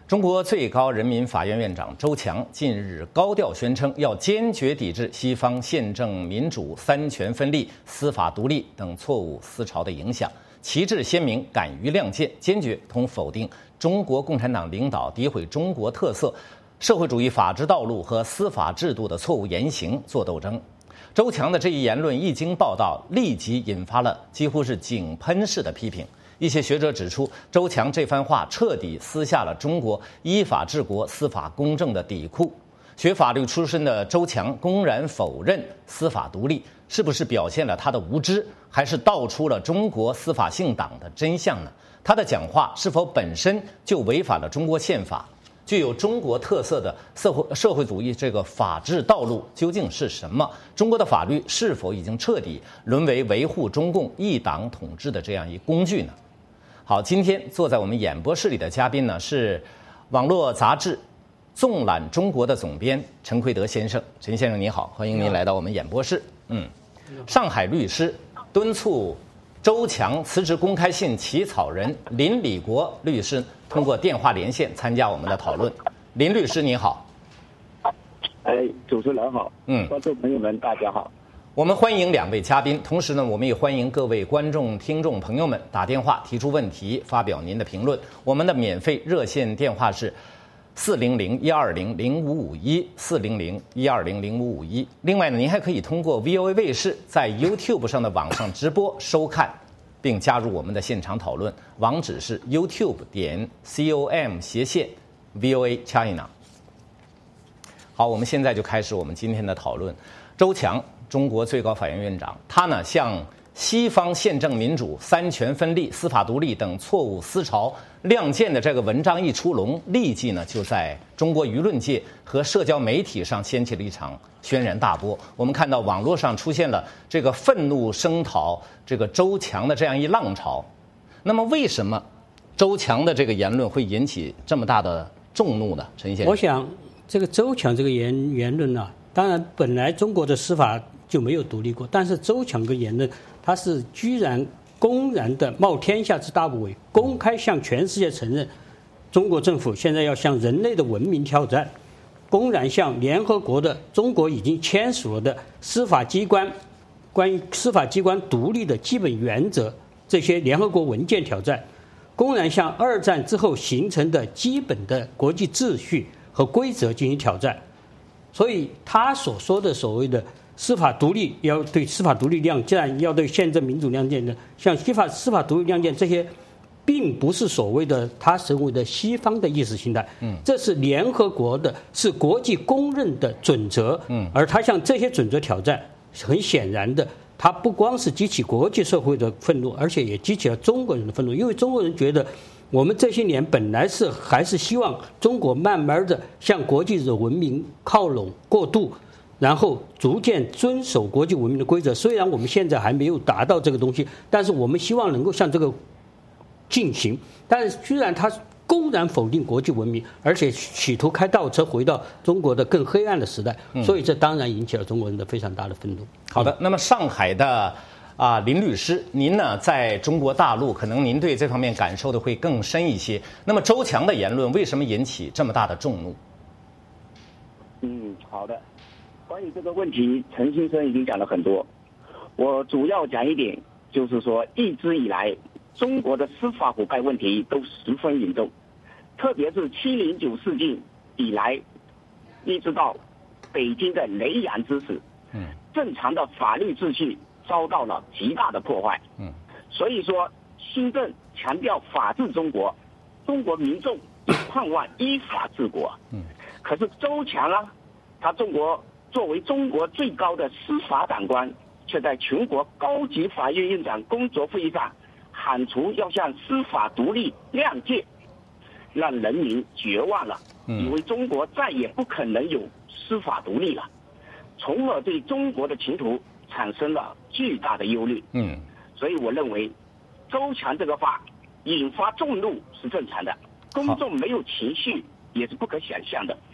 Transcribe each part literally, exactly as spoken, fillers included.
中国最高人民法院院长周强近日高调宣称，要坚决抵制西方宪政民主、三权分立、司法独立等错误思潮的影响，旗帜鲜明，敢于亮剑，坚决同否定中国共产党领导诋毁中国特色、社会主义法治道路和司法制度的错误言行作斗争。周强的这一言论一经报道，立即引发了几乎是井喷式的批评。一些学者指出，周强这番话彻底撕下了中国依法治国、司法公正的底裤。学法律出身的周强公然否认司法独立，是不是表现了他的无知，还是道出了中国司法性党的真相呢？他的讲话是否本身就违反了中国宪法？具有中国特色的社会社会主义这个法治道路究竟是什么？中国的法律是否已经彻底沦为维护中共一党统治的这样一工具呢？好，今天坐在我们演播室里的嘉宾呢，是网络杂志《纵览中国》的总编陈奎德先生。陈先生你好，欢迎您来到我们演播室。嗯，上海律师敦促周强辞职公开信起草人林礼国律师通过电话连线参加我们的讨论。林律师你好。 哎，主持人好，嗯，观众朋友们大家好。 我们欢迎两位嘉宾，同时呢，我们也欢迎各位观众、听众朋友们打电话提出问题，发表您的评论。我们的免费热线电话是四零零一二零零五五一四零零一二零零五五一。另外呢，您还可以通过 V O A 卫视在 YouTube 上的网上直播收看，并加入我们的现场讨论。网址是 YouTube 点 com 斜线 V O A China。好，我们现在就开始我们今天的讨论。周强，中国最高法院院长，他呢向西方宪政民主、三权分立、司法独立等错误思潮亮剑的这个文章一出笼，立即呢就在中国舆论界和社交媒体上掀起了一场轩然大波。我们看到网络上出现了这个愤怒声讨这个周强的这样一浪潮。那么为什么周强的这个言论会引起这么大的众怒呢？陈先生， 我想这个周强这个言言论呢、啊，当然本来中国的司法就没有独立过，但是周强的言论，他是居然公然的冒天下之大不韪，公开向全世界承认，中国政府现在要向人类的文明挑战，公然向联合国的中国已经签署了的司法机关关于司法机关独立的基本原则这些联合国文件挑战，公然向二战之后形成的基本的国际秩序和规则进行挑战。所以他所说的所谓的司法独立，要对司法独立亮剑，要对宪政民主亮剑的，像西法司法独立亮剑，这些并不是所谓的他所谓的西方的意识形态，嗯，这是联合国的，是国际公认的准则，嗯，而他向这些准则挑战，很显然的，他不光是激起国际社会的愤怒，而且也激起了中国人的愤怒，因为中国人觉得，我们这些年本来是还是希望中国慢慢的向国际的文明靠拢过渡，然后逐渐遵守国际文明的规则。虽然我们现在还没有达到这个东西，但是我们希望能够向这个进行。但是居然他公然否定国际文明，而且企图开倒车回到中国的更黑暗的时代，所以这当然引起了中国人的非常大的愤怒。 好的，那么上海的啊，林律师，您呢在中国大陆，可能您对这方面感受的会更深一些。那么周强的言论为什么引起这么大的众怒？ 嗯，好的。关于这个问题，陈先生已经讲了很多。我主要讲一点，就是说，一直以来，中国的司法腐败问题都十分严重，特别是七零九事件以来，一直到北京的雷洋之时，嗯，正常的法律秩序遭到了极大的破坏。嗯，所以说，新政强调法治中国，中国民众也盼望依法治国。嗯，可是周强呢，他中国作为中国最高的司法长官，却在全国高级法院院长工作会议上喊出要向司法独立亮剑，让人民绝望了，以为中国再也不可能有司法独立了，从而对中国的前途产生了巨大的忧虑。嗯，所以我认为周强这个话引发众怒是正常的，公众没有情绪也是不可想象的。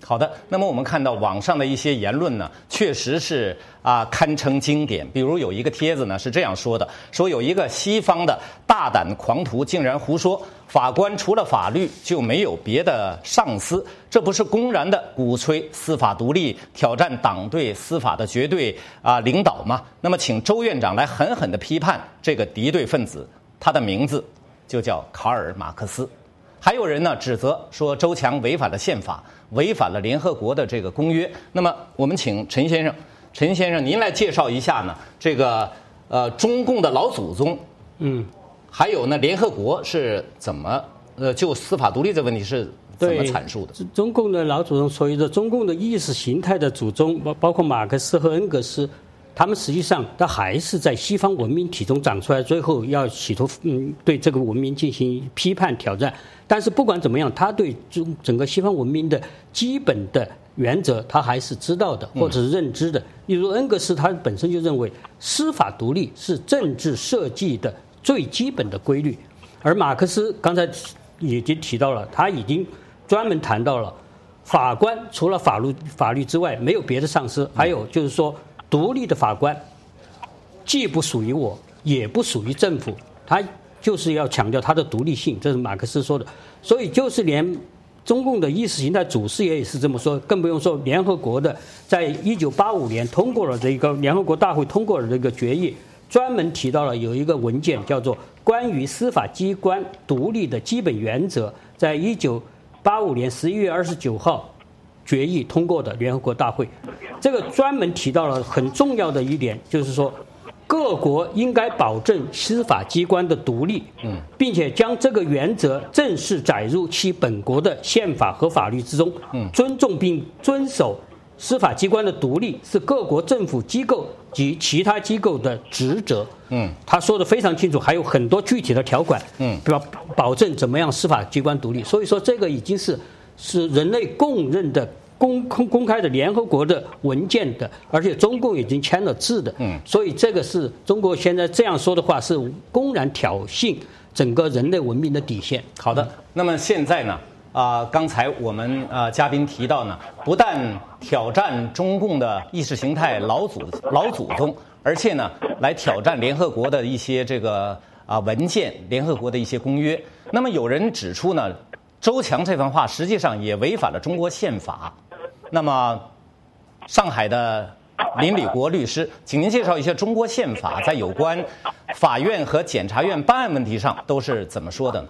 好的，那么我们看到网上的一些言论呢，确实是啊堪称经典。比如有一个帖子呢是这样说的：说有一个西方的大胆狂徒竟然胡说，法官除了法律就没有别的上司，这不是公然的鼓吹司法独立，挑战党对司法的绝对啊领导吗？那么请周院长来狠狠地批判这个敌对分子，他的名字就叫卡尔马克思。还有人呢指责说周强违反了宪法，违反了联合国的这个公约。那么我们请陈先生，陈先生您来介绍一下呢这个呃中共的老祖宗，嗯，还有呢联合国是怎么呃就司法独立这问题是怎么阐述的？ 中共的老祖宗，所谓的中共的意识形态的祖宗，包包括马克思和恩格斯。他们实际上，他还是在西方文明体中长出来，最后要企图嗯对这个文明进行批判挑战。但是不管怎么样，他对中整个西方文明的基本的原则，他还是知道的，或者是认知的。例如恩格斯，他本身就认为司法独立是政治设计的最基本的规律，而马克思刚才已经提到了，他已经专门谈到了法官除了法律法律之外没有别的上司，还有就是说。独立的法官既不属于我，也不属于政府，他就是要强调他的独立性，这是马克思说的。所以就是连中共的意识形态祖师爷也是这么说，更不用说联合国的在一九八五年通过了这个联合国大会通过了这个决议，专门提到了有一个文件叫做《关于司法机关独立的基本原则》，在一九八五年十一月二十九号决议通过的联合国大会。这个专门提到了很重要的一点，就是说各国应该保证司法机关的独立，并且将这个原则正式载入其本国的宪法和法律之中，尊重并遵守司法机关的独立是各国政府机构及其他机构的职责。嗯，他说的非常清楚，还有很多具体的条款，嗯，保保证怎么样司法机关独立。所以说这个已经是是人类公认的。公公公开的联合国的文件的，而且中共已经签了字的，嗯，所以这个是中国现在这样说的话，是公然挑衅整个人类文明的底线。 好的，那么现在呢，啊、呃，刚才我们啊、呃、嘉宾提到呢，不但挑战中共的意识形态老祖老祖宗，而且呢，来挑战联合国的一些这个啊、呃、文件，联合国的一些公约。那么有人指出呢，周强这番话实际上也违反了中国宪法。那么，上海的林礼国律师，请您介绍一下中国宪法在有关法院和检察院办案问题上都是怎么说的呢？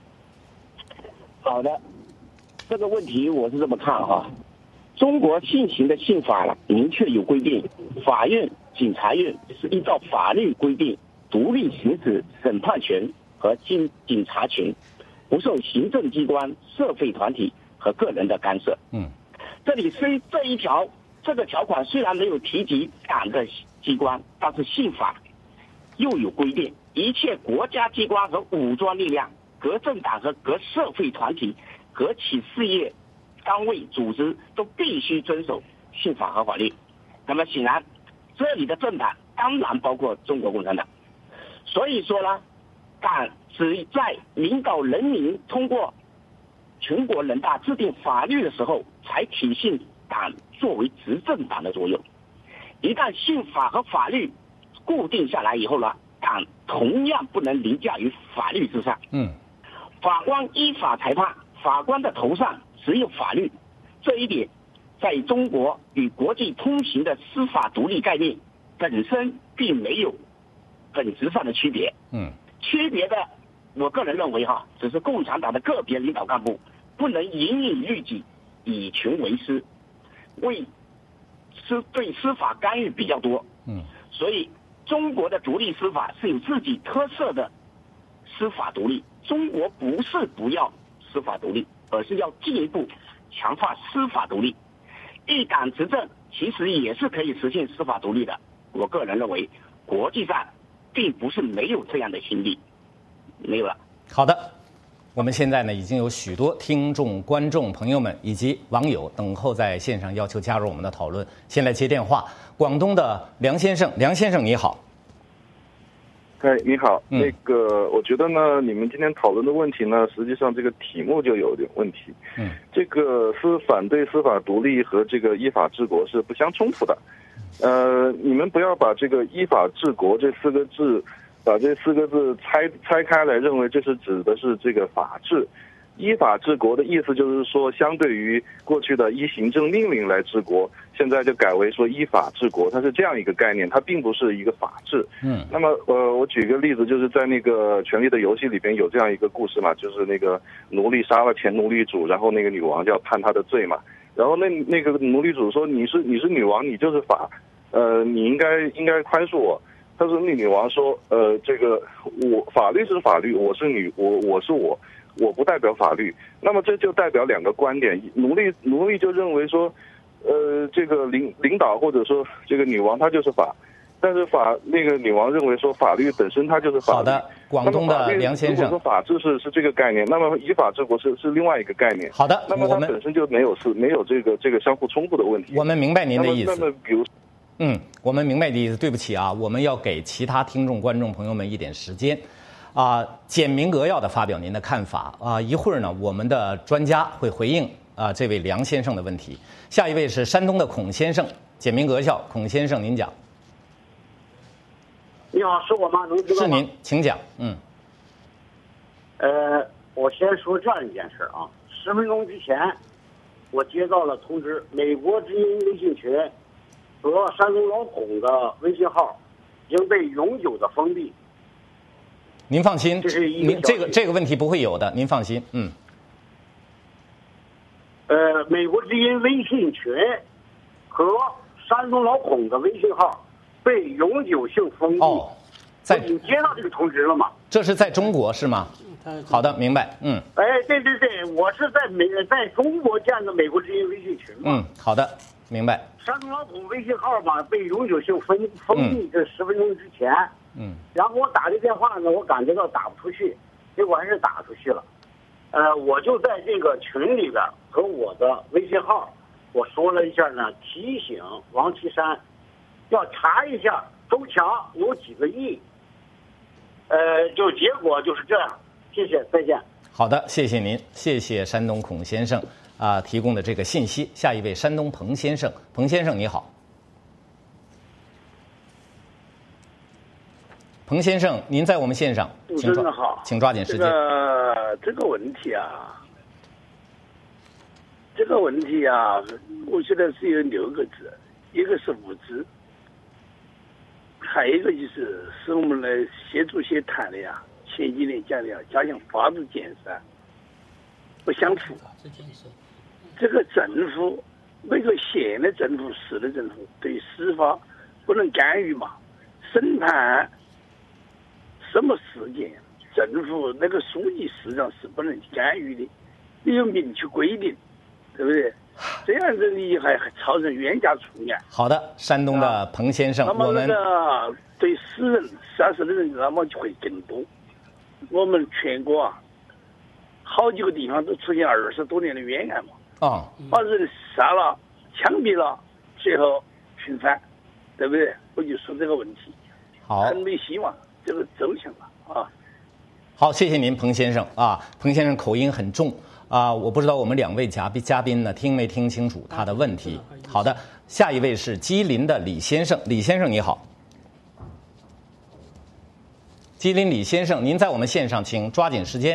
好的，这个问题我是这么看哈，中国现行的宪法明确有规定，法院、检察院是依照法律规定独立行使审判权和经检察权，不受行政机关、社会团体和个人的干涉。嗯。这里虽这一条这个条款虽然没有提及党的机关，但是宪法又有规定，一切国家机关和武装力量、各政党和各社会团体、各企事业单位组织都必须遵守宪法和法律。那么显然，这里的政党当然包括中国共产党。所以说呢，党只在领导人民通过全国人大制定法律的时候，才体现党作为执政党的作用。一旦宪法和法律固定下来以后呢，党同样不能凌驾于法律之上。嗯，法官依法裁判，法官的头上只有法律，这一点在中国与国际通行的司法独立概念本身并没有本质上的区别。嗯，区别的，我个人认为哈，只是共产党的个别领导干部不能隐隐律己，以权为师，为司对司法干预比较多。嗯，所以中国的独立司法是有自己特色的司法独立。中国不是不要司法独立，而是要进一步强化司法独立。一党执政其实也是可以实现司法独立的。我个人认为，国际上并不是没有这样的先例，没有了。 好的。我们现在呢，已经有许多听众、观众朋友们以及网友等候在线上，要求加入我们的讨论。先来接电话，广东的梁先生，梁先生你好。 哎，你好， 嗯、 那个，我觉得呢，你们今天讨论的问题呢，实际上这个题目就有点问题。 嗯， 这个是反对司法独立和这个依法治国是不相冲突的。呃，你们不要把这个依法治国这四个字，把这四个字拆拆开来，认为这是指的是这个法治。依法治国的意思就是说，相对于过去的依行政命令来治国，现在就改为说依法治国，它是这样一个概念，它并不是一个法治。 嗯， 那么呃，我举个例子，就是在那个《权力的游戏》里边有这样一个故事嘛，就是那个奴隶杀了前奴隶主，然后那个女王就要判他的罪嘛，然后那那个奴隶主说你是你是女王，你就是法，呃，你应该应该宽恕我。他说那女王说，呃，这个我法律是法律，我是女我我是我。我不代表法律，那么这就代表两个观点。奴隶奴隶就认为说，呃，这个领领导或者说这个女王她就是法，但是法那个女王认为说法律本身它就是法律。 好的，广东的梁先生， 如果说法治是是这个概念，那么依法治国是是另外一个概念。 好的， 那么它本身就没有是没有这个这个相互冲突的问题。 我们明白您的意思。 那么比如， 嗯，我们明白你的意思。对不起啊，我们要给其他听众观众朋友们一点时间。啊，简明扼要的发表您的看法啊！一会儿呢，我们的专家会回应啊这位梁先生的问题。下一位是山东的孔先生，简明扼要，孔先生您讲。 你好，是我吗？能知道吗？ 是您，请讲。嗯。 呃，我先说这样一件事啊，十分钟之前，我接到了通知，美国之音微信群和山东老孔的微信号已经被永久的封闭。 您放心， 这是一您这个这个问题不会有的，您放心，嗯。 呃，美国之音微信群和山东老孔的微信号被永久性封闭。 哦，在你接到这个通知了吗？ 这是在中国是吗？好的，明白，嗯。 哎，对对对，我是在美在中国建的美国之音微信群嘛。 嗯，好的，明白。 山东老孔微信号嘛被永久性封封闭，这十分钟之前。 嗯， 然后我打这电话呢，我感觉到打不出去，结果还是打出去了。呃，我就在这个群里边和我的微信号，我说了一下呢，提醒王岐山要查一下周强有几个亿。呃，就结果就是这样。谢谢，再见。 好的，谢谢您，谢谢山东孔先生啊、呃、提供的这个信息。下一位山东彭先生，彭先生你好。彭先生，您在我们线上， 主持人好， 请抓紧时间。 这个这个问题啊，这个问题啊，我觉得是有六个字，一个是无知，还有一个就是是我们的习主席谈的呀，前几年讲的呀，加强法治建设，不相符。这个政府，每个县的政府、市的政府对司法不能干预嘛，审判。什么事件，政府那个书记、市长是不能干预的，你有明确规定，对不对？这样子你还还造成冤家出案。 好的，山东的彭先生， 那么那我们个对死人、杀死的人，那么就会更多。我们全国啊，好几个地方都出现二十多年的冤案嘛。 啊、 嗯，把人杀了、枪毙了，最后平反，对不对？我就说这个问题， 好， 很没希望。这个走向了啊！ 好，谢谢您，彭先生啊，彭先生口音很重啊，我不知道我们两位嘉宾嘉宾呢听没听清楚他的问题。好的，下一位是吉林的李先生，李先生你好。吉林李先生，您在我们线上，请抓紧时间。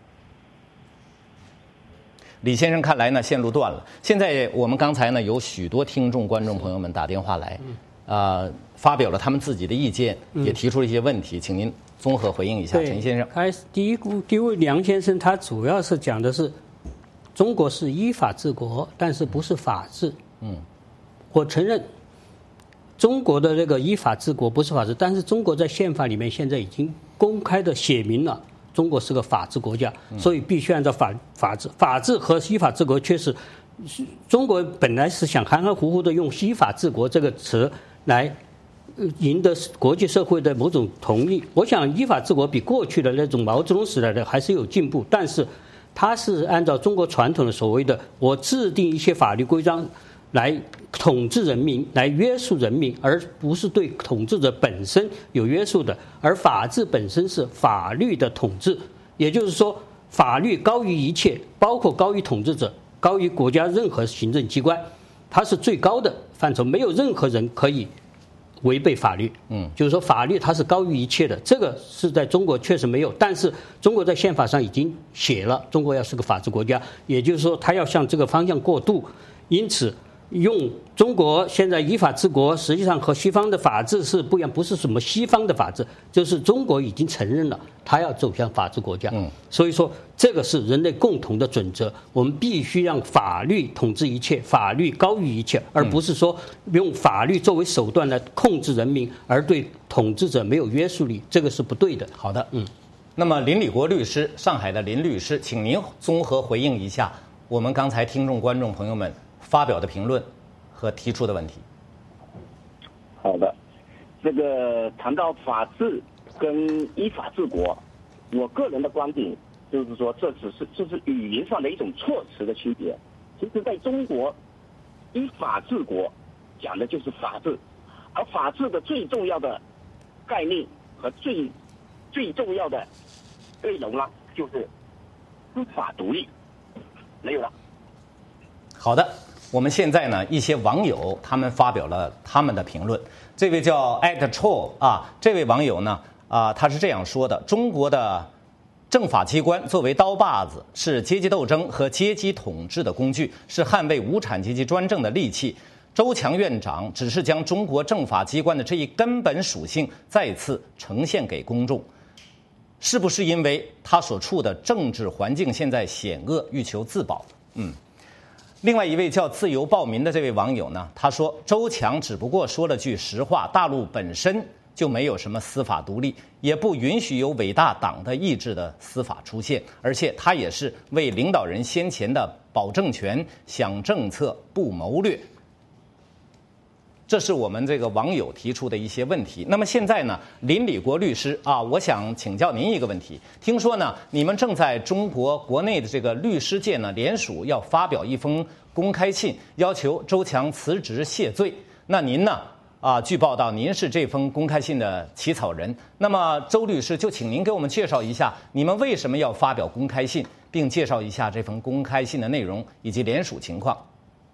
李先生看来呢线路断了，现在我们刚才呢有许多听众观众朋友们打电话来。呃，发表了他们自己的意见，也提出了一些问题，嗯、请您综合回应一下，陈先生。 开始第一第一位梁先生，他主要是讲的是中国是依法治国，但是不是法治。 嗯， 我承认中国的那个依法治国不是法治，但是中国在宪法里面现在已经公开的写明了，中国是个法治国家， 嗯、 所以必须按照法法治，法治和依法治国确实，中国本来是想含含糊糊的用依法治国这个词来赢得国际社会的某种同意。我想依法治国比过去的那种毛泽东时代的还是有进步，但是它是按照中国传统的所谓的我制定一些法律规章， 来统治人民，来约束人民，而不是对统治者本身有约束的。而法治本身是法律的统治，也就是说，法律高于一切，包括高于统治者，高于国家任何行政机关，它是最高的范畴，没有任何人可以违背法律。嗯，就是说法律它是高于一切的，这个是在中国确实没有，但是中国在宪法上已经写了，中国要是个法治国家，也就是说它要向这个方向过渡，因此。用中国现在依法治国，实际上和西方的法治是不一样，不是什么西方的法治，就是中国已经承认了，它要走向法治国家。嗯，所以说这个是人类共同的准则，我们必须让法律统治一切，法律高于一切，而不是说用法律作为手段来控制人民，而对统治者没有约束力，这个是不对的。 好的，嗯。那么林礼国律师，上海的林律师，请您综合回应一下我们刚才听众观众朋友们发表的评论和提出的问题。 好的，这个谈到法治跟依法治国，我个人的观点就是说，这只是这是语言上的一种措辞的区别。其实，在中国，依法治国讲的就是法治，而法治的最重要的概念和最最重要的内容呢，就是司法独立。没有了。 好的。我们现在呢，一些网友他们发表了他们的评论。这位叫 at troll 啊，这位网友呢啊，他是这样说的：中国的政法机关作为刀把子，是阶级斗争和阶级统治的工具，是捍卫无产阶级专政的利器。周强院长只是将中国政法机关的这一根本属性再次呈现给公众。是不是因为他所处的政治环境现在险恶，欲求自保？嗯。另外一位叫自由暴民的这位网友呢，他说周强只不过说了句实话，大陆本身就没有什么司法独立，也不允许有伟大党的意志的司法出现，而且他也是为领导人先前的保政权想政策不谋略。这是我们这个网友提出的一些问题。那么现在呢，林礼国律师啊，我想请教您一个问题。听说呢，你们正在中国国内的这个律师界呢联署要发表一封公开信，要求周强辞职谢罪。那您呢？啊，据报道您是这封公开信的起草人。那么周律师，就请您给我们介绍一下，你们为什么要发表公开信，并介绍一下这封公开信的内容以及联署情况。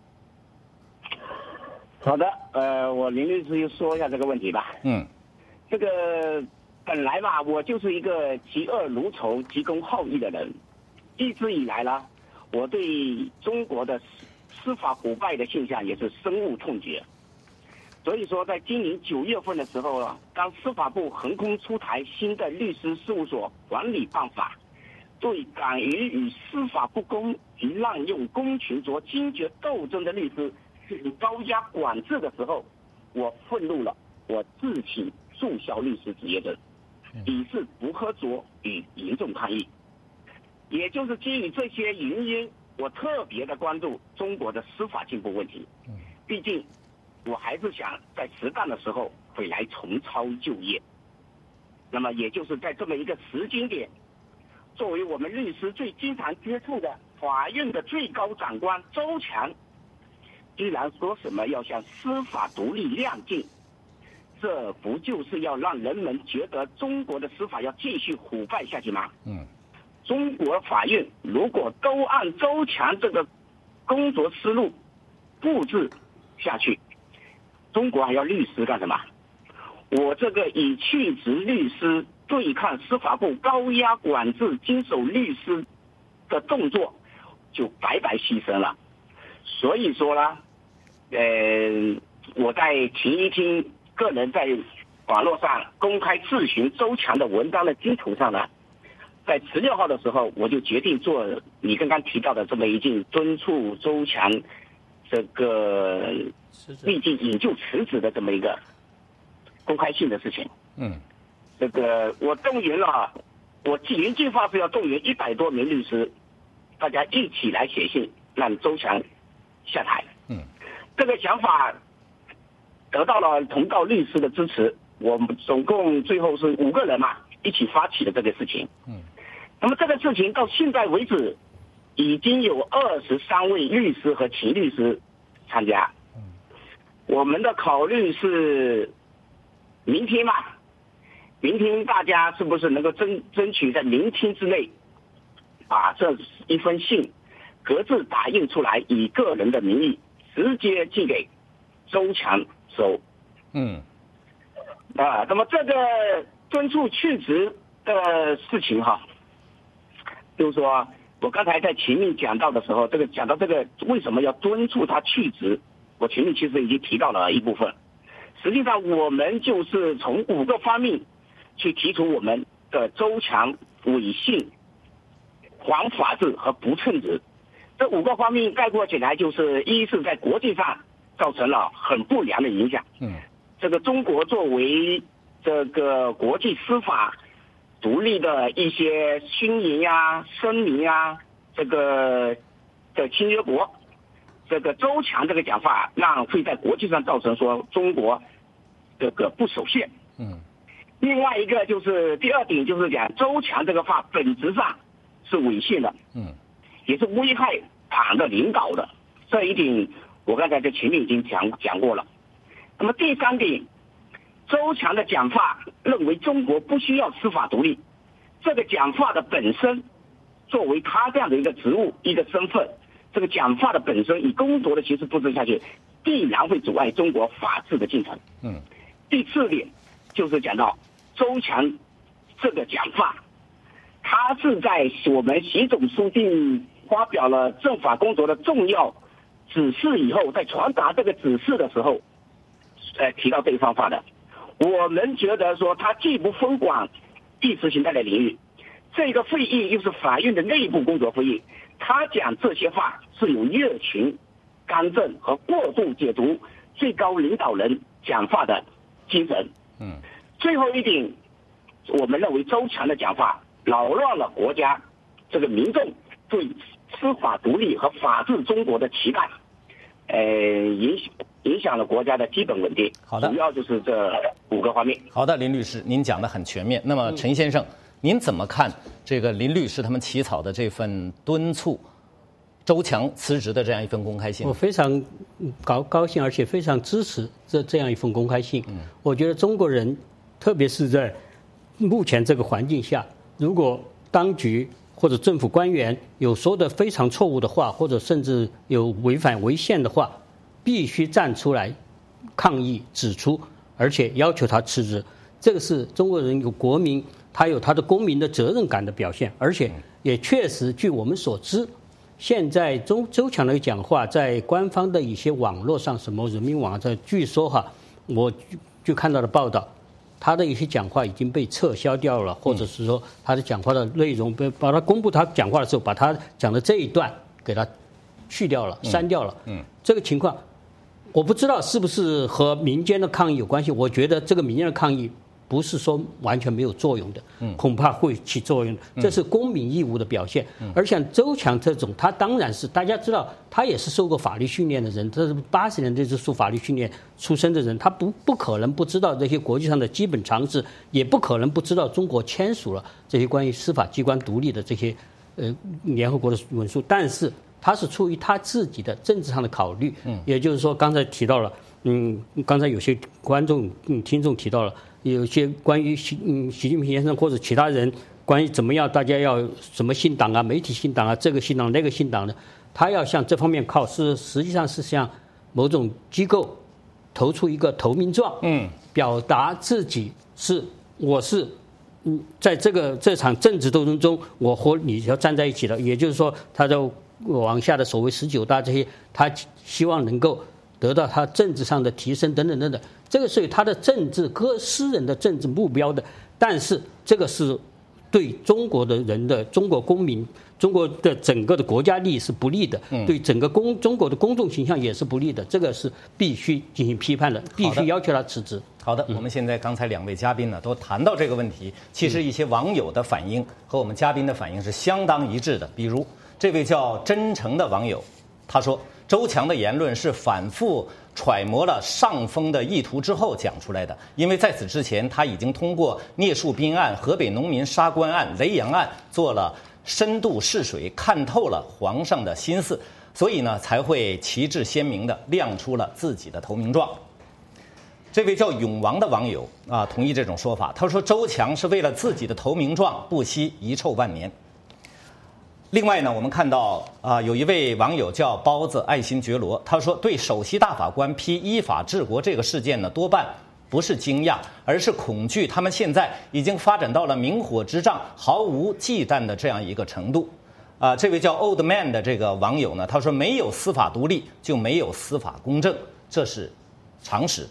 好的，呃，我林律师说一下这个问题吧。嗯，这个本来吧，我就是一个嫉恶如仇、急公好义的人，一直以来呢，我对中国的司法腐败的现象也是深恶痛绝。所以说，在今年九月份的时候啊，当司法部横空出台新的律师事务所管理办法，对敢于与司法不公及滥用公权着坚决斗争的律师进行高压管制的时候，我愤怒了，我自请注销律师执业证，以示不合作与严重抗议。也就是基于这些原因，我特别的关注中国的司法进步问题。毕竟，我还是想在适当的时候回来重操旧业。那么，也就是在这么一个时间点，作为我们律师最经常接触的法院的最高长官周强，居然说什么要向司法独立亮剑，这不就是要让人们觉得中国的司法要继续腐败下去吗？嗯，中国法院如果都按周强这个工作思路布置下去，中国还要律师干什么？我这个以去职律师对抗司法部高压管制、经手律师的动作就白白牺牲了。所以说呢，呃，我在听一听个人在网络上公开质询周强的文章的基础上呢，在十六号的时候，我就决定做你刚刚提到的这么一件敦促周强这个立即引咎辞职的这么一个公开信的事情。嗯，这个我动员了，我原计划是要动员一百多名律师，大家一起来写信让周强下台。嗯，这个想法得到了同道律师的支持，我们总共最后是五个人嘛，一起发起的这个事情。嗯，那么这个事情到现在为止，已经有二十三位律师和前律师参加。我们的考虑是明天嘛，明天大家是不是能够争争取在明天之内，把这一封信各自打印出来，以个人的名义直接寄给周强收。 嗯。 啊，那么这个敦促去职的事情哈，就是说我刚才在前面讲到的时候，这个讲到这个为什么要敦促他去职，我前面其实已经提到了一部分。实际上我们就是从五个方面去提出我们的周强违信、黄法治和不称职。这五个方面概括起来就是：一是在国际上造成了很不良的影响。 嗯。 这个中国作为这个国际司法独立的一些宣言呀、声明啊，这个的签约国，这个周强这个讲法，让会在国际上造成说中国这个不守宪。 嗯。 另外一个就是第二点，就是讲周强这个话本质上是违宪的。 嗯。 也是危害党的领导的，这一点我刚才在前面已经讲讲过了。那么第三点，周强的讲法认为中国不需要司法独立，这个讲法的本身，作为他这样的一个职务、一个身份，这个讲法的本身以公卓的形式布置下去，必然会阻碍中国法治的进程。 嗯。 第四点就是讲到周强这个讲法，他是在我们习总书记发表了政法工作的重要指示以后，在传达这个指示的时候，呃，提到这一方法的。我们觉得说，他既不分管意识形态的领域，这个会议又是法院的内部工作会议，他讲这些话是有越群、干政和过度解读最高领导人讲话的精神。 嗯。 最后一点，我们认为周强的讲话扰乱了国家这个民众对司法独立和法治中国的期待，呃，影响影响了国家的基本稳定。 好的， 主要就是这五个方面。 好的，林律师，您讲的很全面。那么陈先生，嗯、您怎么看这个林律师他们起草的这份敦促周强辞职的这样一份公开信？ 我非常高高兴，而且非常支持这这样一份公开信。嗯，我觉得中国人，特别是在目前这个环境下，如果当局或者政府官员有说的非常错误的话，或者甚至有违反违宪的话，必须站出来抗议指出，而且要求他辞职。这个是中国人有国民，他有他的公民的责任感的表现，而且也确实据我们所知，现在周周强的讲话在官方的一些网络上，什么人民网站，据说哈，我就看到的报道，他的一些讲话已经被撤销掉了，或者是说他的讲话的内容被把他公布他讲话的时候，把他讲的这一段给他去掉了、删掉了。嗯，这个情况我不知道是不是和民间的抗议有关系。我觉得这个民间的抗议不是说完全没有作用的，嗯，恐怕会起作用的。这是公民义务的表现。嗯、而像周强这种，他当然是大家知道，他也是受过法律训练的人，他是八十年代就受法律训练出身的人，他不不可能不知道这些国际上的基本常识，也不可能不知道中国签署了这些关于司法机关独立的这些呃联合国的文书，但是他是出于他自己的政治上的考虑，嗯，也就是说刚才提到了，嗯，刚才有些观众、嗯听众提到了。有些关于习嗯习近平先生或者其他人关于怎么样大家要什么信党啊、媒体信党啊、这个信党那个信党的，他要向这方面靠，是实际上是向某种机构投出一个投名状，嗯，表达自己是我是嗯在这个这场政治斗争中，我和你要站在一起的。也就是说，他的往下的所谓十九大这些，他希望能够得到他政治上的提升等等等等。这个是他的政治个私人的政治目标的，但是这个是对中国的人的中国公民、中国的整个的国家利益是不利的，嗯、对整个公中国的公众形象也是不利的，这个是必须进行批判的，必须要求他辞职。 好的，我们现在刚才两位嘉宾呢都谈到这个问题，其实一些网友的反应和我们嘉宾的反应是相当一致的。比如这位叫真诚的网友，他说周强的言论是反复揣摩了上峰的意图之后讲出来的，因为在此之前他已经通过聂树斌案、河北农民杀官案、雷洋案做了深度试水，看透了皇上的心思， 所以呢才会旗帜鲜明地亮出了自己的投名状。这位叫永王的网友啊，同意这种说法。他说周强是为了自己的投名状不惜遗臭万年。另外呢，我们看到啊，有一位网友叫包子爱新觉罗，他说对首席大法官批依法治国这个事件呢，多半不是惊讶，而是恐惧。他们现在已经发展到了明火执仗、毫无忌惮的这样一个程度。啊，这位叫 Old Man 的这个网友呢，他说没有司法独立就没有司法公正，这是常识。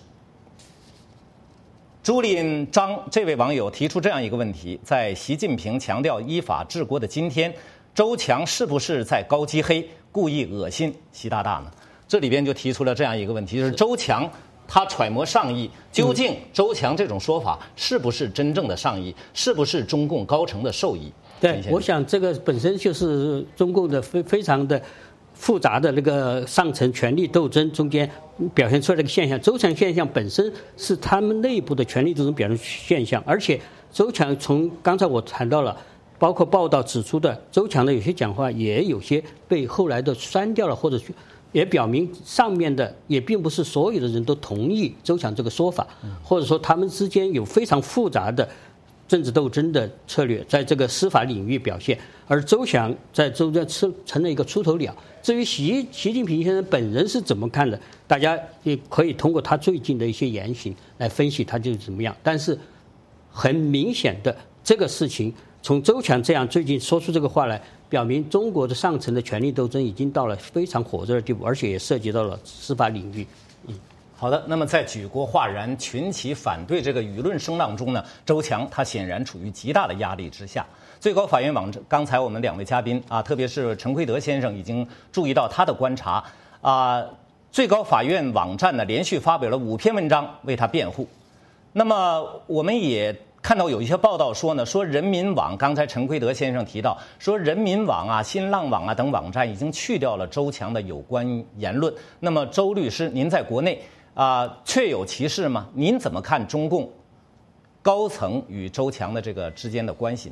朱林张这位网友提出这样一个问题：在习近平强调依法治国的今天，周强是不是在高击黑，故意恶心习大大呢？这里边就提出了这样一个问题，就是周强他揣摩上意，究竟周强这种说法是不是真正的上意，是不是中共高层的授意？ 对，我想这个本身就是中共的非非常的复杂的那个上层权力斗争中间表现出来的一个现象。周强现象本身是他们内部的权力斗争表现现象，而且周强从刚才我谈到了，包括报道指出的，周强的有些讲话也有些被后来的删掉了，或者也表明上面的也并不是所有的人都同意周强这个说法，或者说他们之间有非常复杂的政治斗争的策略在这个司法领域表现，而周强在中间成了一个出头鸟。至于习习近平先生本人是怎么看的，大家也可以通过他最近的一些言行来分析他就是怎么样。但是很明显的，这个事情从周强这样最近说出这个话来，表明中国的上层的权力斗争已经到了非常火热的地步，而且也涉及到了司法领域。嗯。 好的，那么在举国哗然、群起反对这个舆论声浪中呢，周强他显然处于极大的压力之下。最高法院网站，刚才我们两位嘉宾啊，特别是陈奎德先生已经注意到他的观察啊。最高法院网站呢连续发表了五篇文章为他辩护。那么我们也看到有一些报道说呢，说人民网，刚才陈奎德先生提到说人民网啊、新浪网啊等网站已经去掉了周强的有关言论。那么周律师，您在国内啊、呃，确有其事吗？您怎么看中共高层与周强的这个之间的关系呢？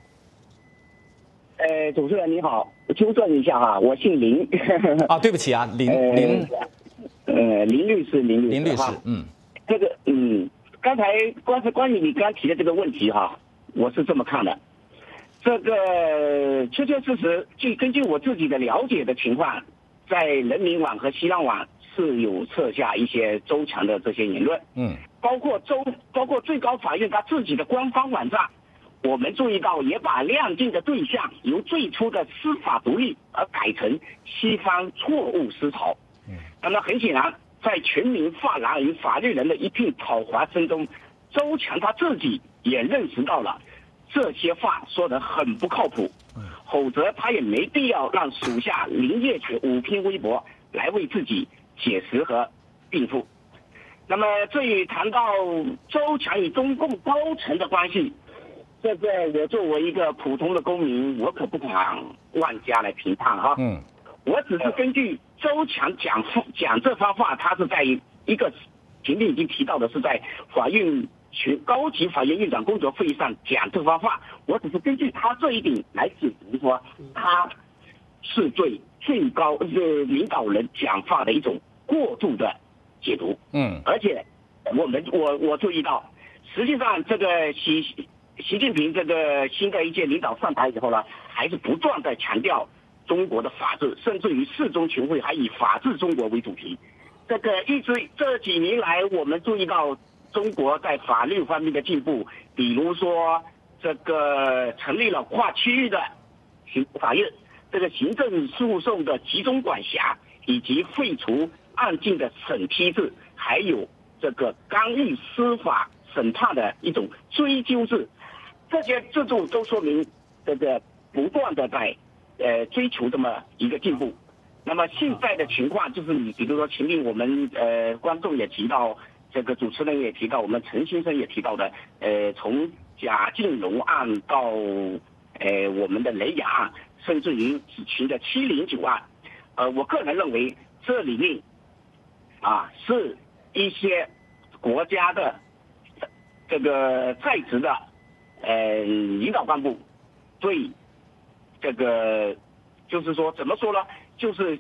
呃，主持人你好，纠正一下哈，我姓林。 啊，对不起啊，林林， 呃，林律师，林律师， 林律师，嗯， 这个嗯，刚才关是关于你刚提的这个问题哈，我是这么看的，这个确确实实，据根据我自己的了解的情况，在人民网和新浪网是有撤下一些周强的这些言论， 嗯， 包括周，包括最高法院他自己的官方网站。我们注意到，也把亮定的对象由最初的司法独立而改成西方错误思潮。嗯，那么很显然，在全民发廊与法律人的一片讨伐声中，周强他自己也认识到了这些话说得很不靠谱，否则他也没必要让属下林业雪五篇微博来为自己解释和辩护。那么至于谈到周强与中共高层的关系，这个我作为一个普通的公民，我可不敢妄加来评判哈。嗯，我只是根据周强讲讲这番话，他是在一个前面已经提到的是在法院全高级法院院长工作会议上讲这番话，我只是根据他这一点来解读说，他是对最高呃领导人讲话的一种过度的解读。嗯，而且我们我我注意到，实际上这个习。习近平这个新的一届领导上台以后呢，还是不断在强调中国的法治，甚至于四中全会还以法治中国为主题。这个一直这几年来，我们注意到中国在法律方面的进步，比如说这个成立了跨区域的行法院，这个行政诉讼的集中管辖，以及废除案件的审批制，还有这个干预司法审判的一种追究制。这些制度都说明这个不断的在呃追求这么一个进步。那么现在的情况就是，你比如说前面我们呃观众也提到，这个主持人也提到，我们陈先生也提到的，呃从贾静雯案到呃我们的雷亚案，甚至于此前的七零九案，呃我个人认为这里面啊是一些国家的这个在职的呃，领导干部对这个，就是说怎么说呢？就是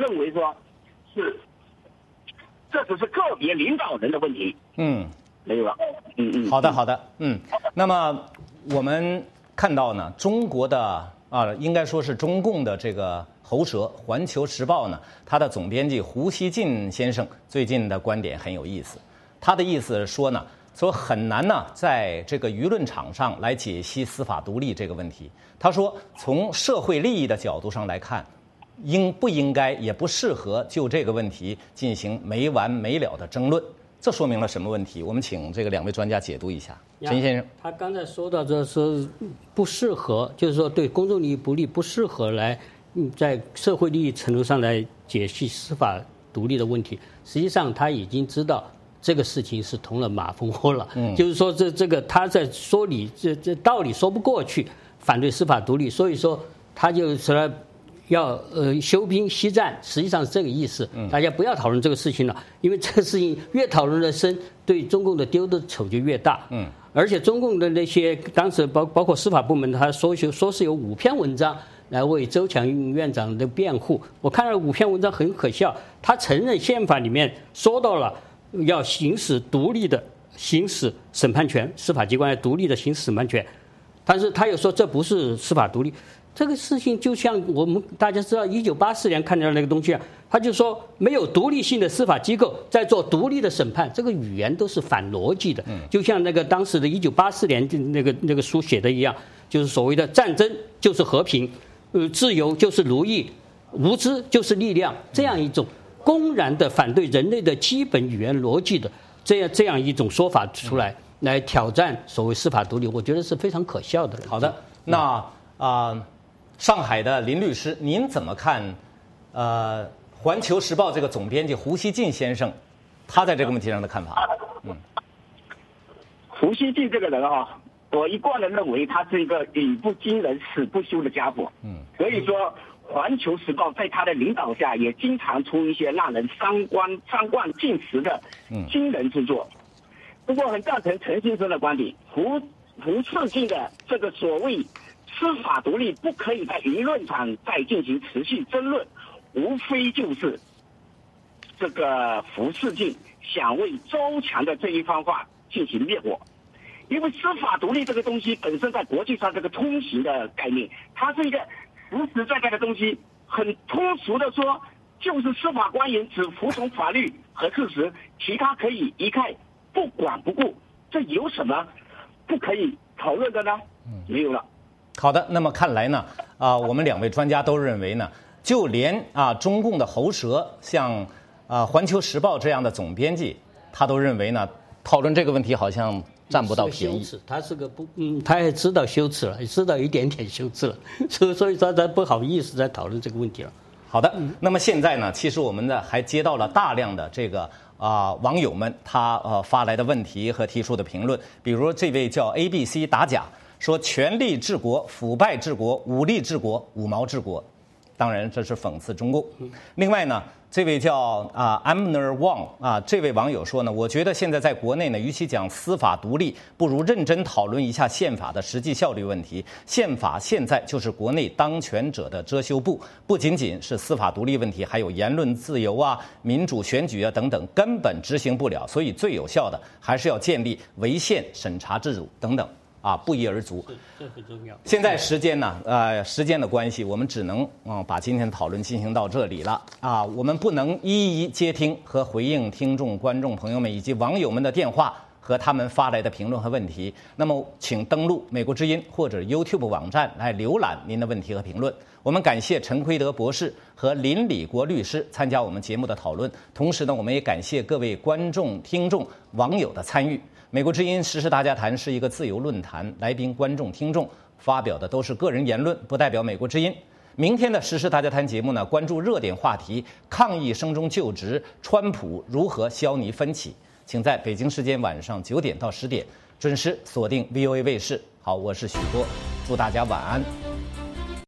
认为说是这只是个别领导人的问题。 嗯， 没有了。嗯嗯。 好的好的，嗯，那么我们看到呢，中国的啊，应该说是中共的这个喉舌，《环球时报》呢，它的总编辑胡锡进先生最近的观点很有意思。他的意思说呢，说很难呢，在这个舆论场上来解析司法独立这个问题。他说，从社会利益的角度上来看，应不应该也不适合就这个问题进行没完没了的争论。这说明了什么问题？我们请这个两位专家解读一下。陈先生， 他刚才说到这说不适合，就是说对公众利益不利，不适合来嗯在社会利益程度上来解析司法独立的问题。实际上他已经知道这个事情是捅了马蜂窝了，嗯，就是说这这个他在说理，这这道理说不过去，反对司法独立，所以说他就说要呃休兵息战，实际上是这个意思。大家不要讨论这个事情了，因为这个事情越讨论的深，对中共的丢的丑就越大。嗯，而且中共的那些当时包包括司法部门，他说说是有五篇文章来为周强院长的辩护。我看了五篇文章很可笑，他承认宪法里面说到了要行使独立的行使审判权，司法机关要独立的行使审判权，但是他又说这不是司法独立。这个事情就像我们大家知道，一九八四年看到那个东西啊，他就说没有独立性的司法机构在做独立的审判，这个语言都是反逻辑的。就像那个当时的一九八四年那个那个书写的一样，就是所谓的战争就是和平，呃，自由就是奴役，无知就是力量，这样一种公然的反对人类的基本语言逻辑的这样这样一种说法出来，来挑战所谓司法独立，我觉得是非常可笑的。 好的，那啊。呃上海的林律师，您怎么看？呃，《环球时报》这个总编辑胡锡进先生，他在这个问题上的看法？嗯， 胡锡进这个人啊，我一贯的认为他是一个语不惊人死不休的家伙。嗯，所以说，《环球时报》在他的领导下，也经常出一些让人三观三观尽失的惊人之作。不过，很赞成陈先生的观点，胡胡锡进的这个所谓司法独立不可以在舆论上再进行持续争论，无非就是这个胡锡进想为周强的这一番话进行灭火。因为司法独立这个东西本身在国际上这个通行的概念，它是一个实实在在的东西，很通俗的说，就是司法官员只服从法律和事实，其他可以一概不管不顾。这有什么不可以讨论的呢？没有了。 好的，那么看来呢，啊、呃，我们两位专家都认为呢，就连啊中共的喉舌，像啊《环球时报》这样的总编辑，他都认为呢，讨论这个问题好像占不到便宜。 他是个不，嗯，他也知道羞耻了，也知道一点点羞耻了，所以所以说他不好意思再讨论这个问题了。 好的，那么现在呢，其实我们呢还接到了大量的这个啊、呃、网友们他呃发来的问题和提出的评论，比如这位叫 A B C 打假。说权力治国、腐败治国、武力治国、五毛治国，当然这是讽刺中共。另外呢，这位叫啊 Amner Wang 啊这位网友说呢，我觉得现在在国内呢，与其讲司法独立，不如认真讨论一下宪法的实际效率问题。宪法现在就是国内当权者的遮羞布，不仅仅是司法独立问题，还有言论自由啊、民主选举啊等等，根本执行不了。所以最有效的还是要建立违宪审查制度等等。啊，不一而足， 这很重要。 现在时间呢，呃，时间的关系，我们只能嗯、呃、把今天的讨论进行到这里了啊。我们不能一一接听和回应听众、观众朋友们以及网友们的电话和他们发来的评论和问题。那么，请登录美国之音或者 YouTube 网站来浏览您的问题和评论。我们感谢陈奎德博士和林礼国律师参加我们节目的讨论，同时呢，我们也感谢各位观众、听众、网友的参与。美国之音时事大家谈是一个自由论坛，来宾、观众、听众发表的都是个人言论，不代表美国之音。明天的时事大家谈节目呢，关注热点话题：抗议声中就职，川普如何消弭分歧？请在北京时间晚上九点到十点准时锁定 V O A 卫视。好，我是许波，祝大家晚安。